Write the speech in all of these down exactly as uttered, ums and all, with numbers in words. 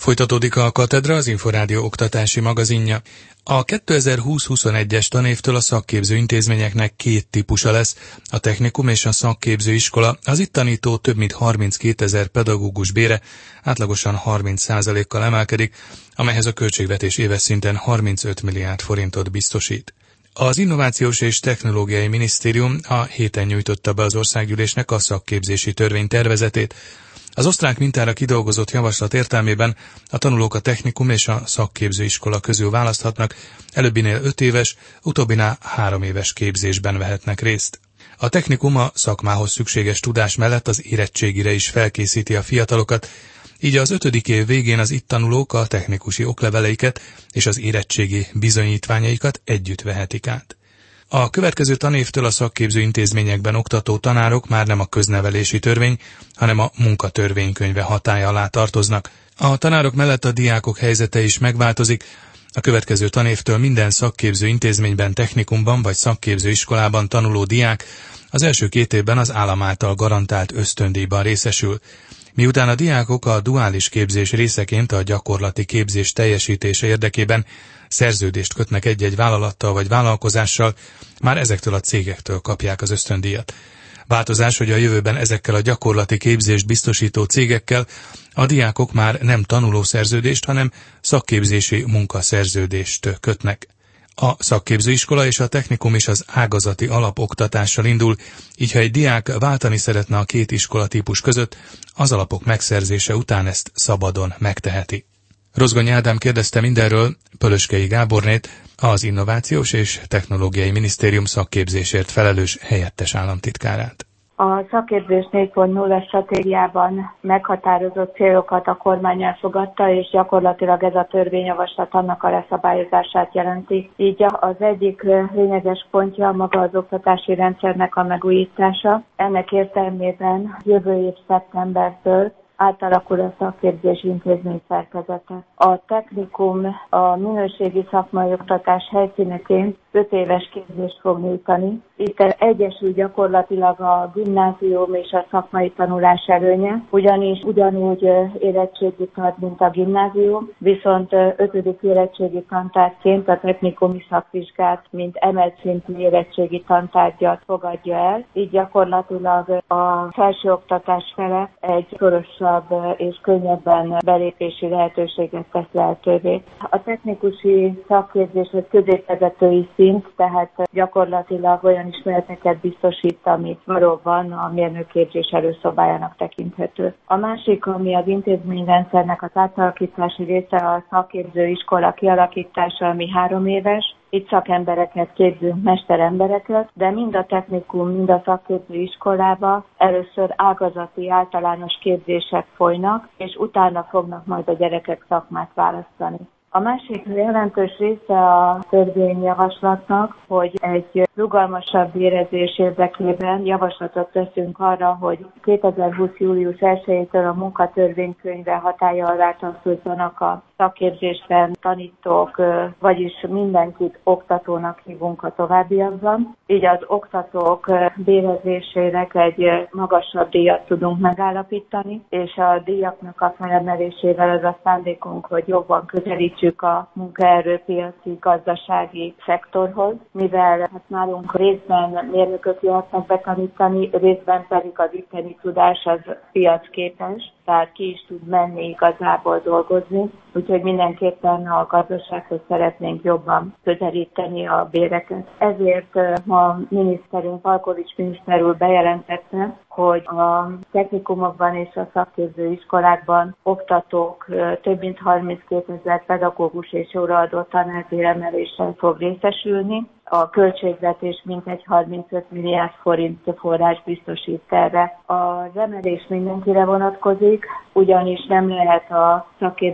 Folytatódik a Katedra, az Inforádió oktatási magazinja. A kétezer-húsz-huszonegyes tanévtől a szakképző intézményeknek két típusa lesz, a technikum és a szakképző iskola. Az itt tanító több mint harminckétezer pedagógus bére átlagosan harminc százalékkal emelkedik, amelyhez a költségvetés éves szinten harmincöt milliárd forintot biztosít. Az Innovációs és Technológiai Minisztérium a héten nyújtotta be az országgyűlésnek a szakképzési törvény tervezetét. Az osztrák mintára kidolgozott javaslat értelmében a tanulók a technikum és a szakképzőiskola közül választhatnak, előbbinél öt éves, utóbbinál három éves képzésben vehetnek részt. A technikum a szakmához szükséges tudás mellett az érettségire is felkészíti a fiatalokat, így az ötödik év végén az itt tanulók a technikusi okleveleiket és az érettségi bizonyítványaikat együtt vehetik át. A következő tanévtől a szakképző intézményekben oktató tanárok már nem a köznevelési törvény, hanem a munkatörvénykönyve hatálya alá tartoznak. A tanárok mellett a diákok helyzete is megváltozik. A következő tanévtől minden szakképző intézményben, technikumban vagy szakképző iskolában tanuló diák az első két évben az állam által garantált ösztöndíjban részesül. Miután a diákok a duális képzés részeként a gyakorlati képzés teljesítése érdekében szerződést kötnek egy-egy vállalattal vagy vállalkozással, már ezektől a cégektől kapják az ösztöndíjat. Változás, hogy a jövőben ezekkel a gyakorlati képzést biztosító cégekkel a diákok már nem tanulószerződést, hanem szakképzési munkaszerződést kötnek. A szakképzőiskola és a technikum is az ágazati alapoktatással indul, így ha egy diák váltani szeretne a két iskolatípus között, az alapok megszerzése után ezt szabadon megteheti. Rozgonyi Ádám kérdezte mindenről Pölöskei Gábornét, az Innovációs és Technológiai Minisztérium szakképzésért felelős helyettes államtitkárát. A szakképzés négy pont nulla stratégiában meghatározott célokat a kormány elfogadta, és gyakorlatilag ez a törvényjavaslat annak a leszabályozását jelenti. Így az egyik lényeges pontja maga az oktatási rendszernek a megújítása. Ennek értelmében jövő év szeptembertől átalakul a szakképzési intézmény szerkezete. A technikum a minőségi szakmai oktatás helyszíneként öt éves képzést fog nyújtani. Itt egyesül gyakorlatilag a gimnázium és a szakmai tanulás előnye, ugyanis ugyanúgy érettségit ad, mint a gimnázium, viszont ötödik érettségi tantárgyként a technikumi szakvizsgát, mint emelt szintű érettségi tantárgyat fogadja el. Így gyakorlatilag a felsőoktatás fele egy szorosabb és könnyebben belépési lehetőséget tesz lehetővé. A technikusi szakképzés egy középvezetői szint, tehát gyakorlatilag olyan ismereteket biztosít, amit valóban a mérnökképzés előszobájának tekinthető. A másik, ami az intézményrendszernek az átalakítási része, a szakképző iskola kialakítása, ami három éves. Itt szakembereket képzünk, mesterembereket, de mind a technikum, mind a szakképző iskolába először ágazati általános képzések folynak, és utána fognak majd a gyerekek szakmát választani. A másik jelentős része a törvényjavaslatnak, hogy egy rugalmasabb érezés érdekében javaslatot teszünk arra, hogy kétezer-húsz. július elsejétől a munkatörvénykönyve hatálya alá tartozzanak a szakképzésben tanítók, vagyis mindenkit oktatónak hívunk a továbbiakban. Így az oktatók bérezésének egy magasabb díjat tudunk megállapítani, és a díjaknak a felemelésével az a szándékunk, hogy jobban közelítsük a munkaerőpiaci gazdasági szektorhoz, mivel hát nálunk részben mérnökök jöhetnek betanítani, részben pedig az itteni tudás az piacképes, tehát ki is tud menni igazából dolgozni, úgyhogy mindenképpen a gazdasághoz szeretnénk jobban közelíteni a béreket. Ezért ma a miniszterünk, Palkovics miniszter úr bejelentette, hogy a technikumokban és a szakképző iskolákban oktatók több mint harminckétezer pedagógus és óraadó tanárbéremeléssel fog részesülni. A költségvetés mintegy harmincöt milliárd forint forrás biztosít erre. Az emelés mindenkire vonatkozik, ugyanis nem lehet a szakképzés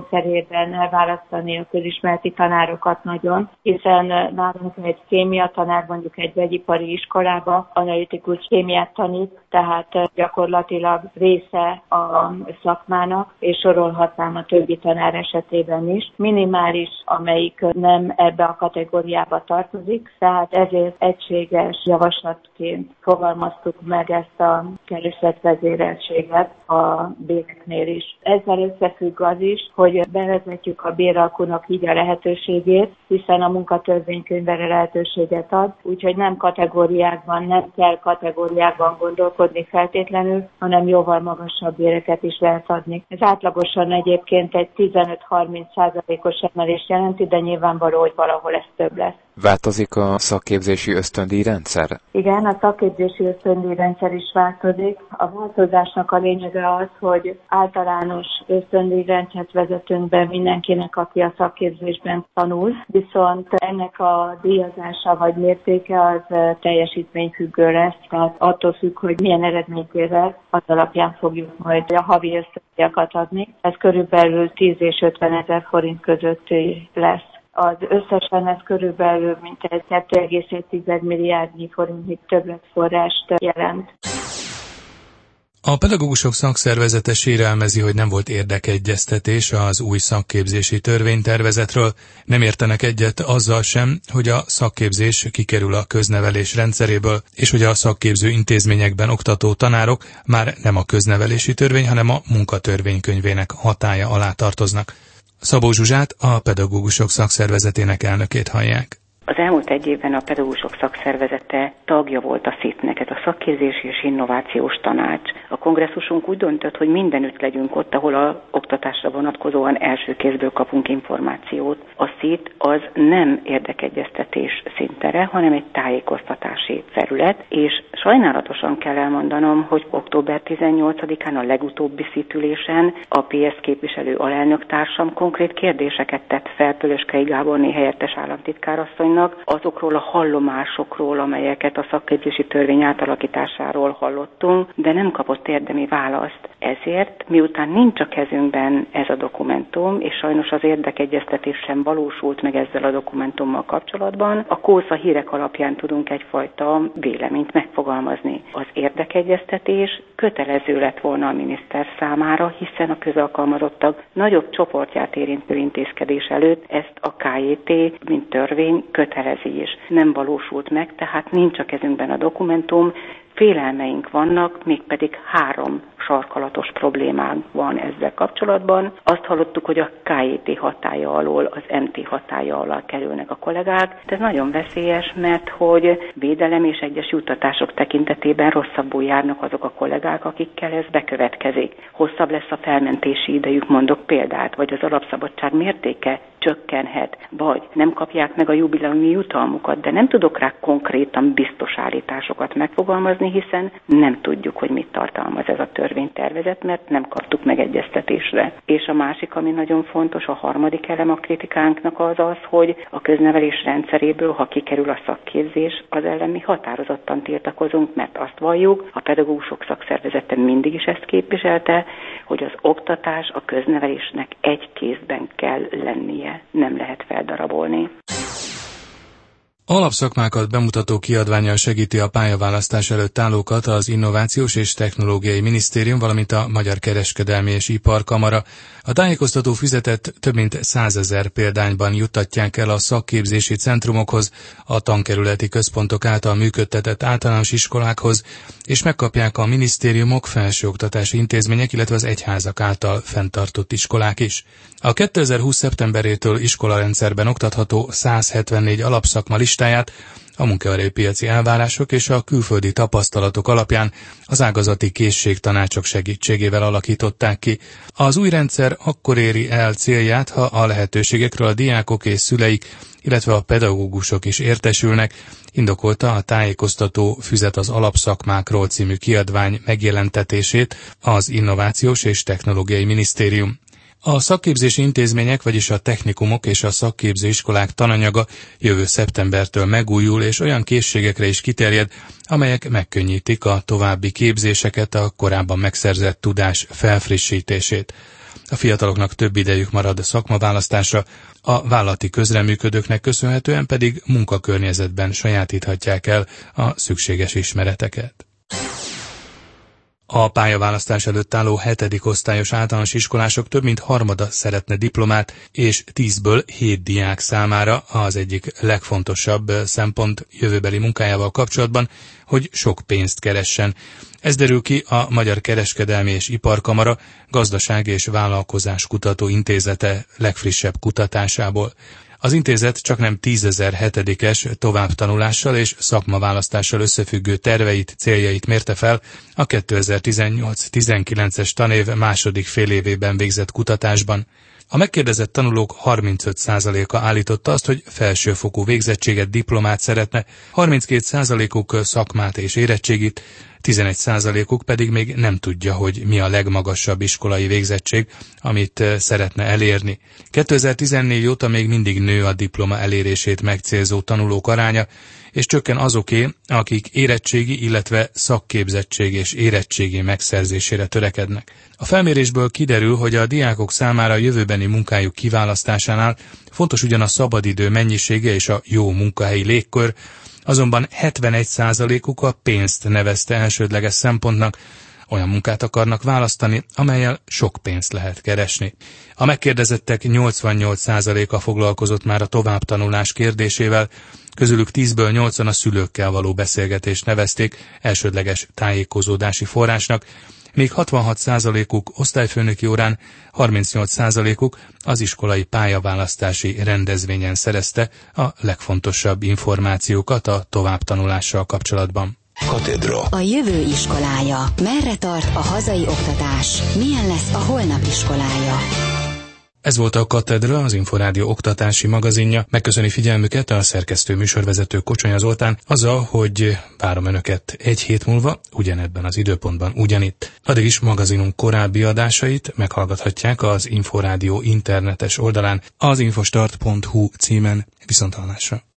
rendszerében elválasztani a közismereti tanárokat nagyon, hiszen nálunk egy kémia tanár mondjuk egy vegyipari iskolába analitikus kémiát tanít, tehát gyakorlatilag része a szakmának, és sorolhatnám a többi tanár esetében is. Minimális, amelyik nem ebbe a kategóriába tartozik, tehát ezért egységes javaslatként fogalmaztuk meg ezt a keresletvezéreltséget a béreknél is. Ezzel összefügg az is, hogy bevezetjük a béralkunak így a lehetőségét, hiszen a munkatörvénykönyv erre lehetőséget ad, úgyhogy nem kategóriákban, nem kell kategóriákban gondolkodni feltétlenül, hanem jóval magasabb béreket is lehet adni. Ez átlagosan egyébként egy tizenöt-harminc százalékos emelést jelenti, de nyilvánvaló, hogy valahol ez több lesz. Változik a szakképzési ösztöndíjrendszer? Igen, a szakképzési ösztöndíjrendszer is változik. A változásnak a lényege az, hogy általános ösztöndíjrendszert vezetünk be mindenkinek, aki a szakképzésben tanul, viszont ennek a díjazása vagy mértéke az teljesítményfüggő lesz, tehát attól függ, hogy milyen eredményt ér el, az alapján fogjuk majd a havi ösztöndíjakat adni. Ez körülbelül tíz és ötven ezer forint között lesz. Az összesen ez körülbelül mintegy kettő egész egy milliárdnyi forintnyi többletforrást jelent. A pedagógusok szakszervezete sérelmezi, hogy nem volt érdekegyeztetés az új szakképzési törvénytervezetről. Nem értenek egyet azzal sem, hogy a szakképzés kikerül a köznevelés rendszeréből, és hogy a szakképző intézményekben oktató tanárok már nem a köznevelési törvény, hanem a munkatörvénykönyvének hatálya alá tartoznak. Szabó Zsuzsát, a pedagógusok szakszervezetének elnökét hallják. Az elmúlt egy évben a pedagógusok szakszervezete tagja volt a szitnek, ez a Szakképzési és Innovációs Tanács. A kongresszusunk úgy döntött, hogy mindenütt legyünk ott, ahol a oktatásra vonatkozóan első kézből kapunk információt. A szit az nem érdekegyeztetés szintere, hanem egy tájékoztatási felület, és sajnálatosan kell elmondanom, hogy október tizennyolcadikán a legutóbbi szitülésen a pé es képviselő alelnök társam konkrét kérdéseket tett fel Pölöskei Gáborné helyettes államtitkárasszony azokról a hallomásokról, amelyeket a szakképzési törvény átalakításáról hallottunk, de nem kapott érdemi választ. Ezért, miután nincs a kezünkben ez a dokumentum, és sajnos az érdekegyeztetés sem valósult meg ezzel a dokumentummal kapcsolatban, a kósza hírek alapján tudunk egyfajta véleményt megfogalmazni. Az érdekegyeztetés kötelező lett volna a miniszter számára, hiszen a közalkalmazottak nagyobb csoportját érintő intézkedés előtt ezt a ká jé té, mint törvény, kötelezi is. Nem valósult meg, tehát nincs a kezünkben a dokumentum, félelmeink vannak, mégpedig három sarkalatos problémánk van ezzel kapcsolatban. Azt hallottuk, hogy a ká jé té hatálya alól, az em té hatálya alá kerülnek a kollégák. Ez nagyon veszélyes, mert hogy védelem és egyes juttatások tekintetében rosszabbul járnak azok a kollégák, akikkel ez bekövetkezik. Hosszabb lesz a felmentési idejük, mondok példát, vagy az alapszabadság mértéke csökkenhet, vagy nem kapják meg a jubileumi jutalmukat, de nem tudok rá konkrétan biztos állításokat megfogalmazni, hiszen nem tudjuk, hogy mit tartalmaz ez a törvénytervezet, mert nem kaptuk megegyeztetésre. És a másik, ami nagyon fontos, a harmadik elem a kritikánknak az az, hogy a köznevelés rendszeréből, ha kikerül a szakképzés, az ellen mi határozottan tiltakozunk, mert azt valljuk, a pedagógusok szakszervezete mindig is ezt képviselte, hogy az oktatás a köznevelésnek egy kézben kell lennie, nem lehet feldarabolni. Alapszakmákat bemutató kiadvánnyal segíti a pályaválasztás előtt állókat az Innovációs és Technológiai Minisztérium, valamint a Magyar Kereskedelmi és Iparkamara. A tájékoztató füzetet több mint százezer példányban juttatják el a szakképzési centrumokhoz, a tankerületi központok által működtetett általános iskolákhoz, és megkapják a minisztériumok, felsőoktatási intézmények, illetve az egyházak által fenntartott iskolák is. A kétezer-húsz szeptemberétől iskolarendszerben oktatható száz hetvennégy alapszakma listáját a munkaerőpiaci elvárások és a külföldi tapasztalatok alapján az ágazati készségtanácsok segítségével alakították ki. Az új rendszer akkor éri el célját, ha a lehetőségekről a diákok és szüleik, illetve a pedagógusok is értesülnek, indokolta a tájékoztató Füzet az alapszakmákról című kiadvány megjelentetését az Innovációs és Technológiai Minisztérium. A szakképzési intézmények, vagyis a technikumok és a szakképző iskolák tananyaga jövő szeptembertől megújul, és olyan készségekre is kiterjed, amelyek megkönnyítik a további képzéseket, a korábban megszerzett tudás felfrissítését. a fiataloknak több idejük marad szakmaválasztásra, a vállalati közreműködőknek köszönhetően pedig munkakörnyezetben sajátíthatják el a szükséges ismereteket. A pályaválasztás előtt álló hetedik osztályos általános iskolások több mint harmada szeretne diplomát, és tízből hét diák számára az egyik legfontosabb szempont jövőbeli munkájával kapcsolatban, hogy sok pénzt keressen. Ez derül ki a Magyar Kereskedelmi és Iparkamara Gazdaság és Vállalkozás Kutató Intézete legfrissebb kutatásából. Az intézet csaknem tízezer hetedikes továbbtanulással és szakmaválasztással összefüggő terveit, céljait mérte fel a kétezer-tizennyolc tizenkilences tanév második félévében végzett kutatásban. A megkérdezett tanulók harmincöt százaléka állította azt, hogy felsőfokú végzettséget, diplomát szeretne, harminckét százalékuk szakmát és érettségit, tizenegy százalékuk pedig még nem tudja, hogy mi a legmagasabb iskolai végzettség, amit szeretne elérni. kétezer-tizennégy óta még mindig nő a diploma elérését megcélzó tanulók aránya, és csökken azoké, akik érettségi, illetve szakképzettség és érettségi megszerzésére törekednek. A felmérésből kiderül, hogy a diákok számára a jövőbeni munkájuk kiválasztásánál fontos ugyan a szabadidő mennyisége és a jó munkahelyi légkör, azonban hetvenegy százalékuk a pénzt nevezte elsődleges szempontnak, olyan munkát akarnak választani, amellyel sok pénzt lehet keresni. A megkérdezettek nyolcvannyolc százaléka foglalkozott már a továbbtanulás kérdésével, közülük tízből nyolcan a szülőkkel való beszélgetést nevezték elsődleges tájékozódási forrásnak, még hatvanhat százalékuk osztályfőnöki órán, harmincnyolc százalékuk az iskolai pályaválasztási rendezvényen szerezte a legfontosabb információkat a továbbtanulással kapcsolatban. Katedra. A jövő iskolája. Merre tart a hazai oktatás? Milyen lesz a holnap iskolája? Ez volt a Katedra, az Inforádió oktatási magazinja. Megköszöni figyelmüket a szerkesztő műsorvezető Kocsonya Zoltán, azzal, hogy várom önöket egy hét múlva, ugyanebben az időpontban ugyanitt. Addig is magazinunk korábbi adásait meghallgathatják az Inforádió internetes oldalán, az infostart pont hu címen. Viszonthallásra.